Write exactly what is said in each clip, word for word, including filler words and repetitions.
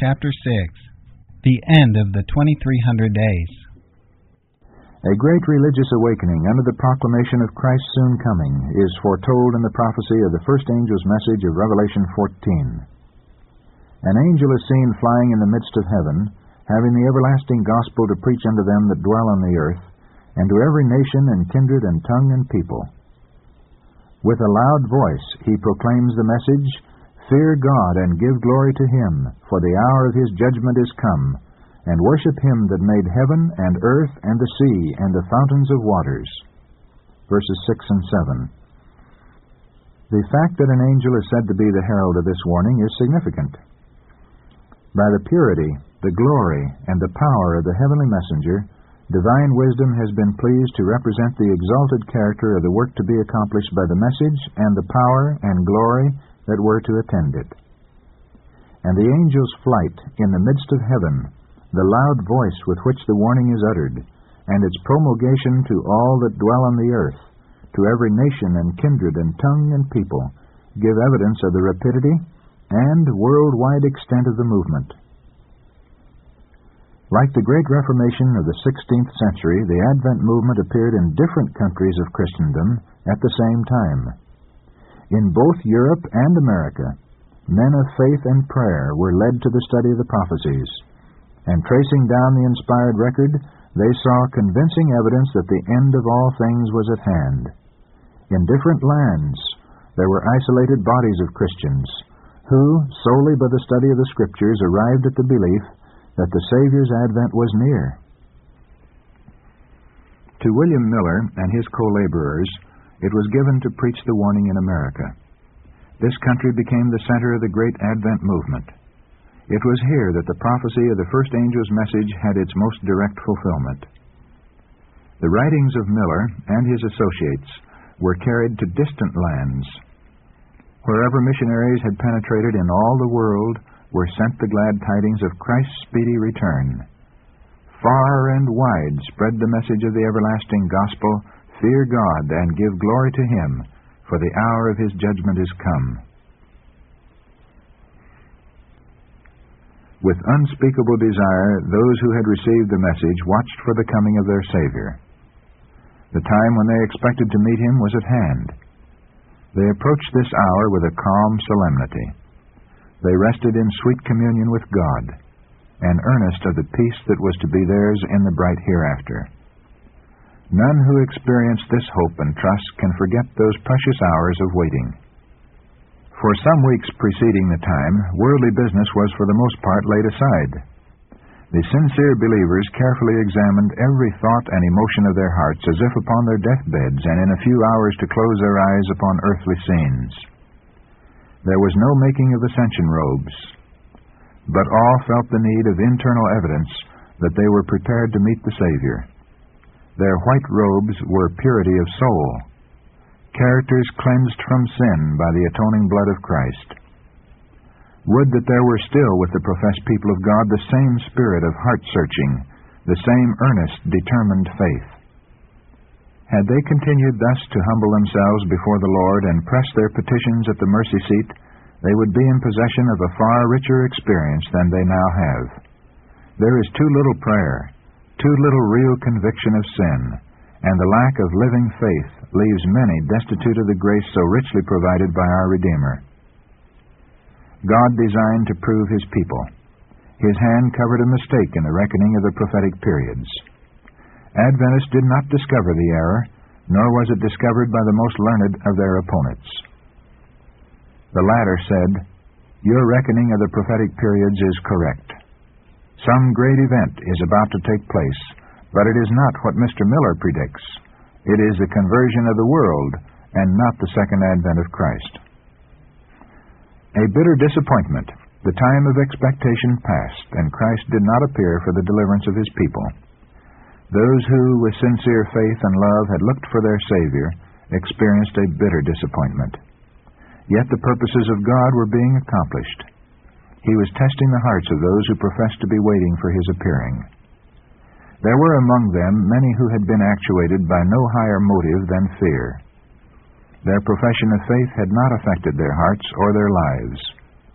Chapter six. The End of the twenty-three hundred Days. A great religious awakening under the proclamation of Christ's soon coming is foretold in the prophecy of the first angel's message of Revelation fourteen. An angel is seen flying in the midst of heaven, having the everlasting gospel to preach unto them that dwell on the earth, and to every nation and kindred and tongue and people. With a loud voice he proclaims the message, Fear God and give glory to Him, for the hour of His judgment is come, and worship Him that made heaven and earth and the sea and the fountains of waters. Verses six and seven. The fact that an angel is said to be the herald of this warning is significant. By the purity, the glory, and the power of the heavenly messenger, divine wisdom has been pleased to represent the exalted character of the work to be accomplished by the message and the power and glory that were to attend it. And the angel's flight in the midst of heaven, the loud voice with which the warning is uttered, and its promulgation to all that dwell on the earth, to every nation and kindred and tongue and people, give evidence of the rapidity and worldwide extent of the movement. Like the Great Reformation of the sixteenth century, the Advent movement appeared in different countries of Christendom at the same time. In both Europe and America, men of faith and prayer were led to the study of the prophecies, and tracing down the inspired record, they saw convincing evidence that the end of all things was at hand. In different lands, there were isolated bodies of Christians, who, solely by the study of the Scriptures, arrived at the belief that the Savior's advent was near. To William Miller and his co-laborers, it was given to preach the warning in America. This country became the center of the great Advent movement. It was here that the prophecy of the first angel's message had its most direct fulfillment. The writings of Miller and his associates were carried to distant lands. Wherever missionaries had penetrated in all the world were sent the glad tidings of Christ's speedy return. Far and wide spread the message of the everlasting gospel, Fear God and give glory to Him, for the hour of His judgment is come. With unspeakable desire, those who had received the message watched for the coming of their Savior. The time when they expected to meet Him was at hand. They approached this hour with a calm solemnity. They rested in sweet communion with God, and earnest of the peace that was to be theirs in the bright hereafter. None who experience this hope and trust can forget those precious hours of waiting. For some weeks preceding the time, worldly business was for the most part laid aside. The sincere believers carefully examined every thought and emotion of their hearts as if upon their deathbeds, and in a few hours to close their eyes upon earthly scenes. There was no making of ascension robes, but all felt the need of internal evidence that they were prepared to meet the Savior. Their white robes were purity of soul, characters cleansed from sin by the atoning blood of Christ. Would that there were still with the professed people of God the same spirit of heart-searching, the same earnest, determined faith. Had they continued thus to humble themselves before the Lord and press their petitions at the mercy seat, they would be in possession of a far richer experience than they now have. There is too little prayer, too little real conviction of sin, and the lack of living faith leaves many destitute of the grace so richly provided by our Redeemer. God designed to prove His people. His hand covered a mistake in the reckoning of the prophetic periods. Adventists did not discover the error, nor was it discovered by the most learned of their opponents. The latter said, Your reckoning of the prophetic periods is correct. Some great event is about to take place, but it is not what Mister Miller predicts. It is the conversion of the world, and not the second advent of Christ. A bitter disappointment. The time of expectation passed, and Christ did not appear for the deliverance of His people. Those who, with sincere faith and love, had looked for their Savior, experienced a bitter disappointment. Yet the purposes of God were being accomplished. He was testing the hearts of those who professed to be waiting for His appearing. There were among them many who had been actuated by no higher motive than fear. Their profession of faith had not affected their hearts or their lives.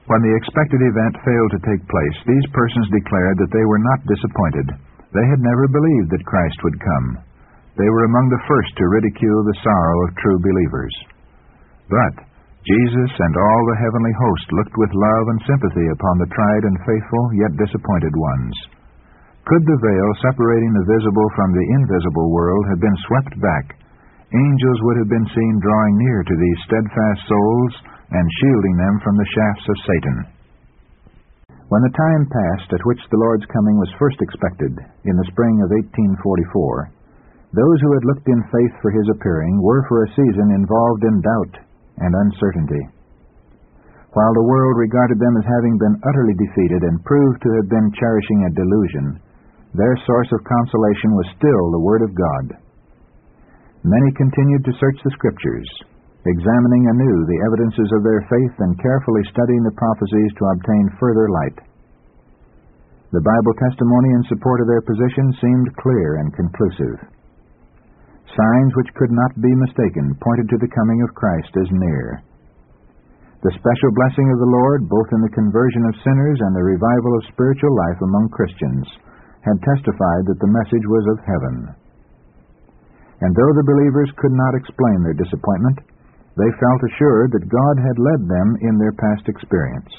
When the expected event failed to take place, these persons declared that they were not disappointed. They had never believed that Christ would come. They were among the first to ridicule the sorrow of true believers. But Jesus and all the heavenly host looked with love and sympathy upon the tried and faithful, yet disappointed ones. Could the veil separating the visible from the invisible world have been swept back, angels would have been seen drawing near to these steadfast souls and shielding them from the shafts of Satan. When the time passed at which the Lord's coming was first expected, in the spring of eighteen forty-four, those who had looked in faith for his appearing were for a season involved in doubt and uncertainty. While the world regarded them as having been utterly defeated and proved to have been cherishing a delusion, their source of consolation was still the Word of God. Many continued to search the Scriptures, examining anew the evidences of their faith and carefully studying the prophecies to obtain further light. The Bible testimony in support of their position seemed clear and conclusive. Signs which could not be mistaken pointed to the coming of Christ as near. The special blessing of the Lord, both in the conversion of sinners and the revival of spiritual life among Christians, had testified that the message was of heaven. And though the believers could not explain their disappointment, they felt assured that God had led them in their past experience.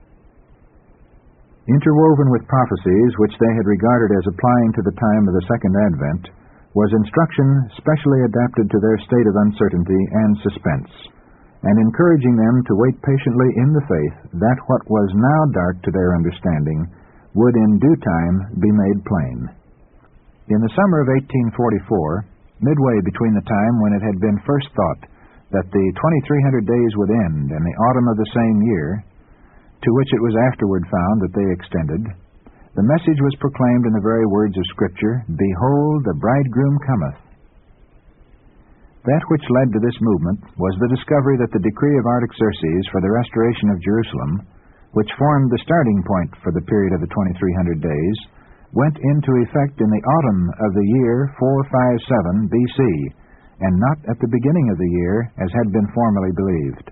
Interwoven with prophecies which they had regarded as applying to the time of the Second Advent was instruction specially adapted to their state of uncertainty and suspense, and encouraging them to wait patiently in the faith that what was now dark to their understanding would in due time be made plain. In the summer of eighteen forty-four, midway between the time when it had been first thought that the twenty-three hundred days would end and the autumn of the same year, to which it was afterward found that they extended, the message was proclaimed in the very words of Scripture, "Behold, the bridegroom cometh." That which led to this movement was the discovery that the decree of Artaxerxes for the restoration of Jerusalem, which formed the starting point for the period of the twenty-three hundred days, went into effect in the autumn of the year four fifty-seven B C, and not at the beginning of the year, as had been formerly believed.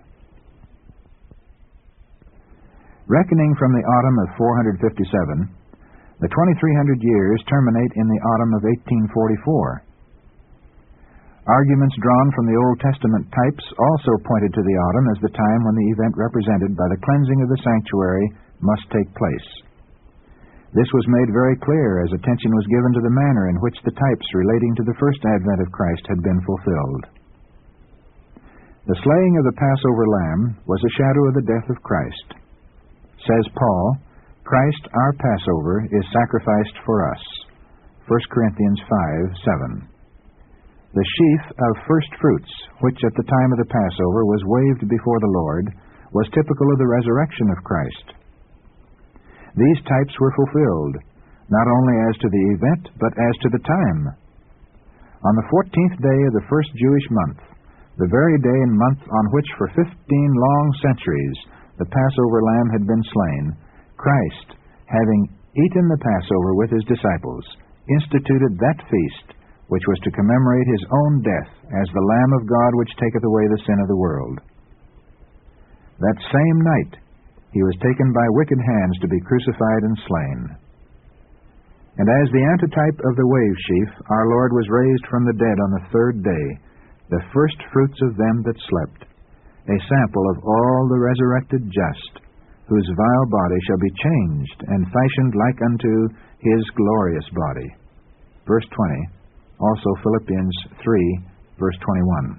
Reckoning from the autumn of four fifty-seven, the twenty-three hundred years terminate in the autumn of eighteen forty-four. Arguments drawn from the Old Testament types also pointed to the autumn as the time when the event represented by the cleansing of the sanctuary must take place. This was made very clear as attention was given to the manner in which the types relating to the first advent of Christ had been fulfilled. The slaying of the Passover lamb was a shadow of the death of Christ. Says Paul, "Christ, our Passover, is sacrificed for us." First Corinthians five seven. The sheaf of first fruits, which at the time of the Passover was waved before the Lord, was typical of the resurrection of Christ. These types were fulfilled, not only as to the event, but as to the time. On the fourteenth day of the first Jewish month, the very day and month on which for fifteen long centuries the Passover lamb had been slain, Christ, having eaten the Passover with his disciples, instituted that feast, which was to commemorate his own death as the Lamb of God which taketh away the sin of the world. That same night he was taken by wicked hands to be crucified and slain. And as the antitype of the wave sheaf, our Lord was raised from the dead on the third day, the first fruits of them that slept, a sample of all the resurrected just, whose vile body shall be changed and fashioned like unto his glorious body. Verse twenty, also Philippians three, verse twenty-one.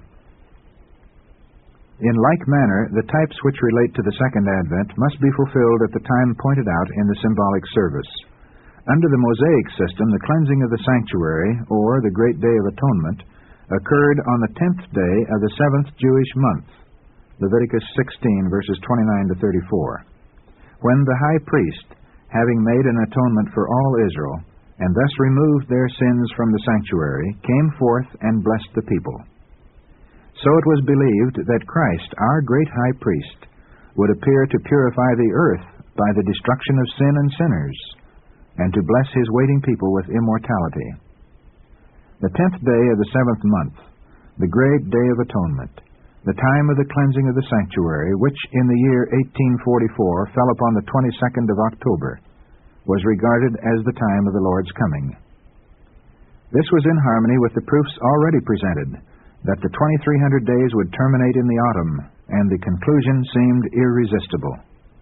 In like manner, the types which relate to the second advent must be fulfilled at the time pointed out in the symbolic service. Under the Mosaic system, the cleansing of the sanctuary, or the Great Day of Atonement, occurred on the tenth day of the seventh Jewish month, Leviticus sixteen, verses twenty-nine to thirty-four, when the high priest, having made an atonement for all Israel, and thus removed their sins from the sanctuary, came forth and blessed the people. So it was believed that Christ, our great high priest, would appear to purify the earth by the destruction of sin and sinners, and to bless his waiting people with immortality. The tenth day of the seventh month, the great Day of Atonement, The time of the cleansing of the sanctuary, which in the year eighteen forty-four fell upon the twenty-second of October, was regarded as the time of the Lord's coming. This was in harmony with the proofs already presented, that the twenty-three hundred days would terminate in the autumn, and the conclusion seemed irresistible.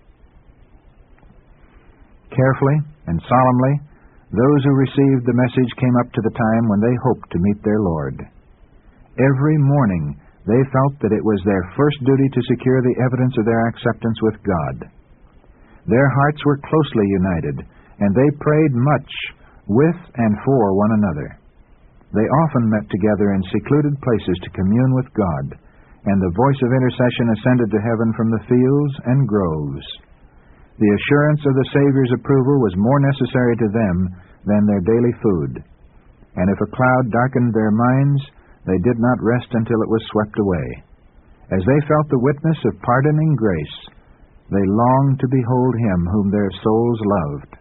Carefully and solemnly, those who received the message came up to the time when they hoped to meet their Lord. Every morning they felt that it was their first duty to secure the evidence of their acceptance with God. Their hearts were closely united, and they prayed much with and for one another. They often met together in secluded places to commune with God, and the voice of intercession ascended to heaven from the fields and groves. The assurance of the Savior's approval was more necessary to them than their daily food, and if a cloud darkened their minds, they did not rest until it was swept away. As they felt the witness of pardoning grace, they longed to behold Him whom their souls loved.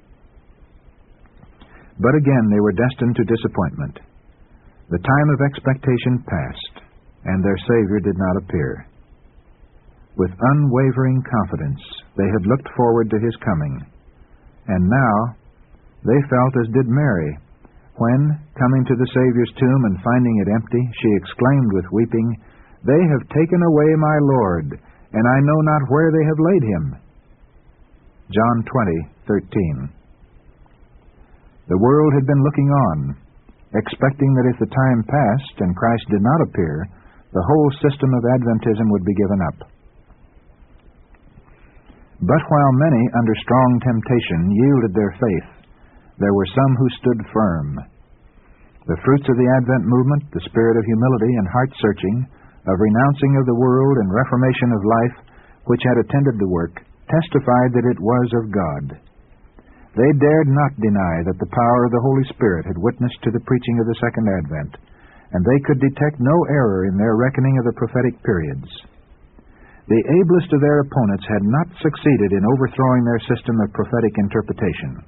But again they were destined to disappointment. The time of expectation passed, and their Savior did not appear. With unwavering confidence, they had looked forward to His coming, and now they felt as did Mary, when, coming to the Savior's tomb and finding it empty, she exclaimed with weeping, "They have taken away my Lord, and I know not where they have laid Him." John twenty thirteen. The world had been looking on, expecting that if the time passed and Christ did not appear, the whole system of Adventism would be given up. But while many, under strong temptation, yielded their faith, there were some who stood firm. The fruits of the Advent movement, the spirit of humility and heart-searching, of renouncing of the world and reformation of life, which had attended the work, testified that it was of God. They dared not deny that the power of the Holy Spirit had witnessed to the preaching of the Second Advent, and they could detect no error in their reckoning of the prophetic periods. The ablest of their opponents had not succeeded in overthrowing their system of prophetic interpretation.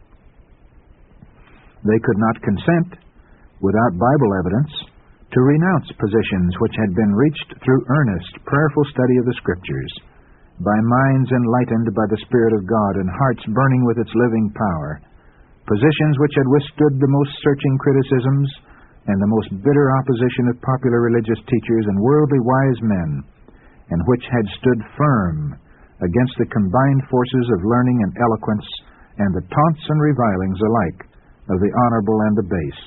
They could not consent, without Bible evidence, to renounce positions which had been reached through earnest, prayerful study of the Scriptures, by minds enlightened by the Spirit of God and hearts burning with its living power, positions which had withstood the most searching criticisms and the most bitter opposition of popular religious teachers and worldly wise men, and which had stood firm against the combined forces of learning and eloquence and the taunts and revilings alike of the honorable and the base.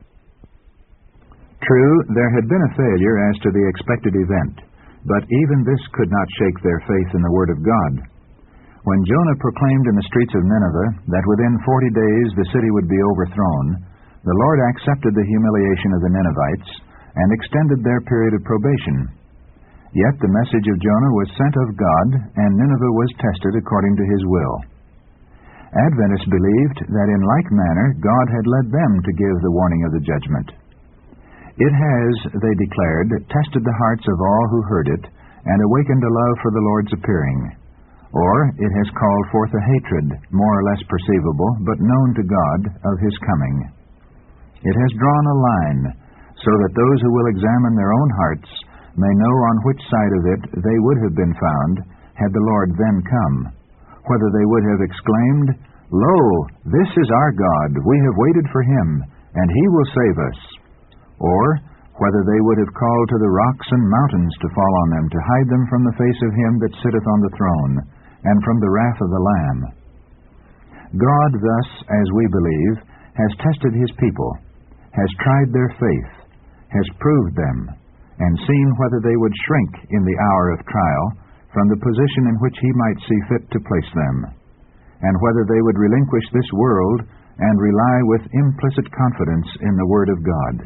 True, there had been a failure as to the expected event, but even this could not shake their faith in the Word of God. When Jonah proclaimed in the streets of Nineveh that within forty days the city would be overthrown, the Lord accepted the humiliation of the Ninevites and extended their period of probation. Yet the message of Jonah was sent of God, and Nineveh was tested according to His will. Adventists believed that in like manner God had led them to give the warning of the judgment. It has, they declared, tested the hearts of all who heard it, and awakened a love for the Lord's appearing. Or it has called forth a hatred, more or less perceivable, but known to God, of His coming. It has drawn a line, so that those who will examine their own hearts may know on which side of it they would have been found had the Lord then come, whether they would have exclaimed, "Lo, this is our God, we have waited for Him, and He will save us," or whether they would have called to the rocks and mountains to fall on them to hide them from the face of Him that sitteth on the throne, and from the wrath of the Lamb. God thus, as we believe, has tested His people, has tried their faith, has proved them, and seen whether they would shrink in the hour of trial from the position in which He might see fit to place them, and whether they would relinquish this world and rely with implicit confidence in the Word of God.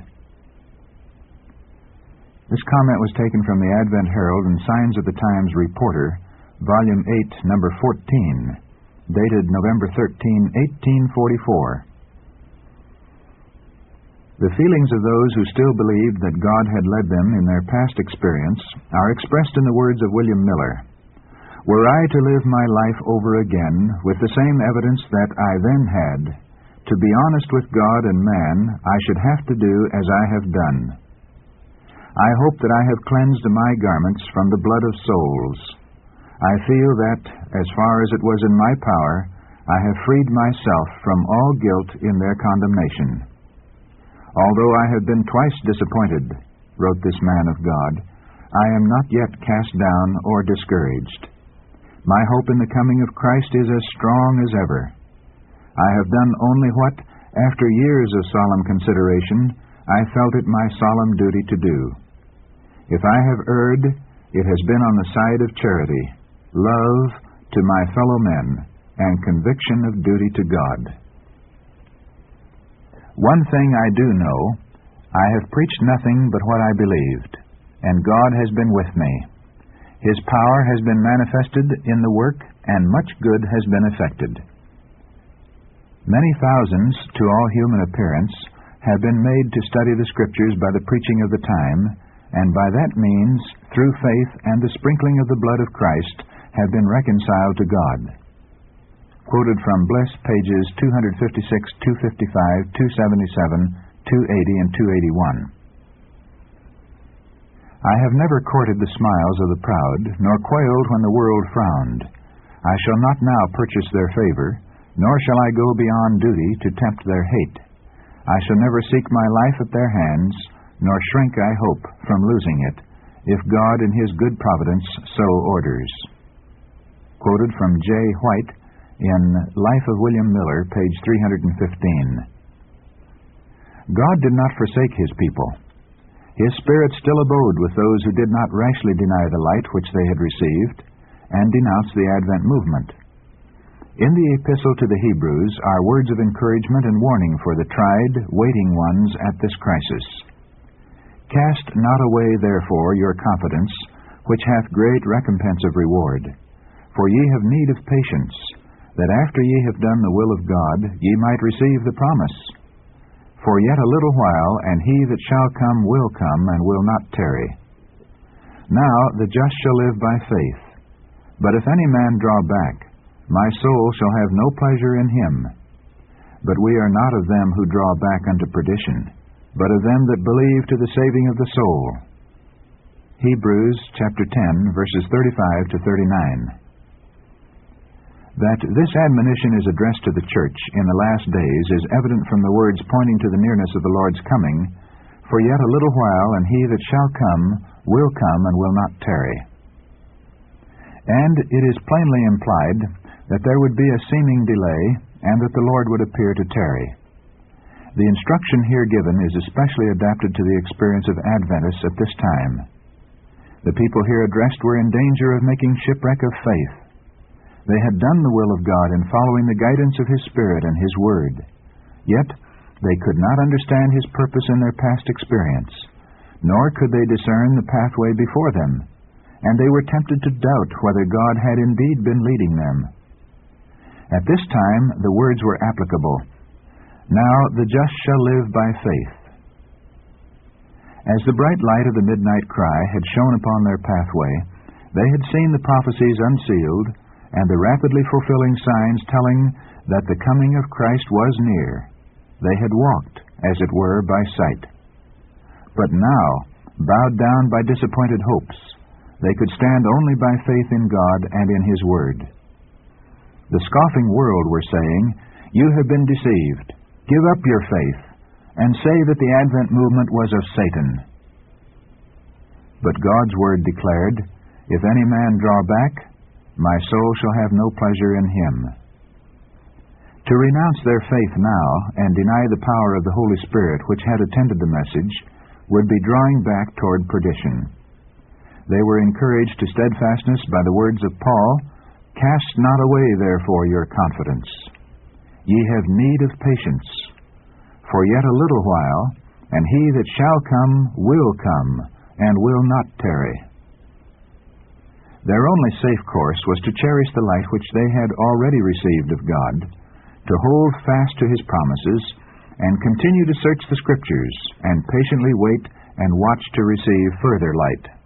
This comment was taken from the Advent Herald and Signs of the Times Reporter, Volume eight, Number fourteen, dated November thirteenth, eighteen forty-four. The feelings of those who still believed that God had led them in their past experience are expressed in the words of William Miller. "Were I to live my life over again with the same evidence that I then had, to be honest with God and man, I should have to do as I have done. I hope that I have cleansed my garments from the blood of souls. I feel that, as far as it was in my power, I have freed myself from all guilt in their condemnation. Although I have been twice disappointed, wrote this man of God, I am not yet cast down or discouraged. My hope in the coming of Christ is as strong as ever. I have done only what, after years of solemn consideration, I felt it my solemn duty to do. If I have erred, it has been on the side of charity, love to my fellow men, and conviction of duty to God. One thing I do know, I have preached nothing but what I believed, and God has been with me. His power has been manifested in the work, and much good has been effected. Many thousands, to all human appearance, have been made to study the Scriptures by the preaching of the time, and by that means, through faith and the sprinkling of the blood of Christ, have been reconciled to God. Quoted from Bliss, pages two fifty-six, two fifty-five, two seventy-seven, two eighty, and two eighty-one. I have never courted the smiles of the proud, nor quailed when the world frowned. I shall not now purchase their favor, nor shall I go beyond duty to tempt their hate. I shall never seek my life at their hands, nor shrink, I hope, from losing it, if God in His good providence so orders. Quoted from J. White in Life of William Miller, page three hundred fifteen. God did not forsake His people. His Spirit still abode with those who did not rashly deny the light which they had received, and denounce the Advent movement. In the Epistle to the Hebrews are words of encouragement and warning for the tried, waiting ones at this crisis. Cast not away, therefore, your confidence, which hath great recompense of reward. For ye have need of patience, that after ye have done the will of God, ye might receive the promise. For yet a little while, and he that shall come will come, and will not tarry. Now the just shall live by faith. But if any man draw back, my soul shall have no pleasure in him. But we are not of them who draw back unto perdition, but of them that believe to the saving of the soul. Hebrews chapter ten, verses thirty-five to thirty-nine. That this admonition is addressed to the church in the last days is evident from the words pointing to the nearness of the Lord's coming, for yet a little while, and he that shall come will come and will not tarry. And it is plainly implied that there would be a seeming delay, and that the Lord would appear to tarry. The instruction here given is especially adapted to the experience of Adventists at this time. The people here addressed were in danger of making shipwreck of faith. They had done the will of God in following the guidance of His Spirit and His Word. Yet they could not understand His purpose in their past experience, nor could they discern the pathway before them, and they were tempted to doubt whether God had indeed been leading them. At this time the words were applicable. Now the just shall live by faith. As the bright light of the midnight cry had shone upon their pathway, they had seen the prophecies unsealed, and the rapidly fulfilling signs telling that the coming of Christ was near. They had walked, as it were, by sight. But now, bowed down by disappointed hopes, they could stand only by faith in God and in His Word. The scoffing world were saying, "You have been deceived. Give up your faith, and say that the Advent movement was of Satan." But God's Word declared, "If any man draw back, my soul shall have no pleasure in him." To renounce their faith now and deny the power of the Holy Spirit which had attended the message would be drawing back toward perdition. They were encouraged to steadfastness by the words of Paul, "Cast not away, therefore, your confidence. Ye have need of patience. For yet a little while, and he that shall come will come, and will not tarry." Their only safe course was to cherish the light which they had already received of God, to hold fast to His promises, and continue to search the Scriptures, and patiently wait and watch to receive further light.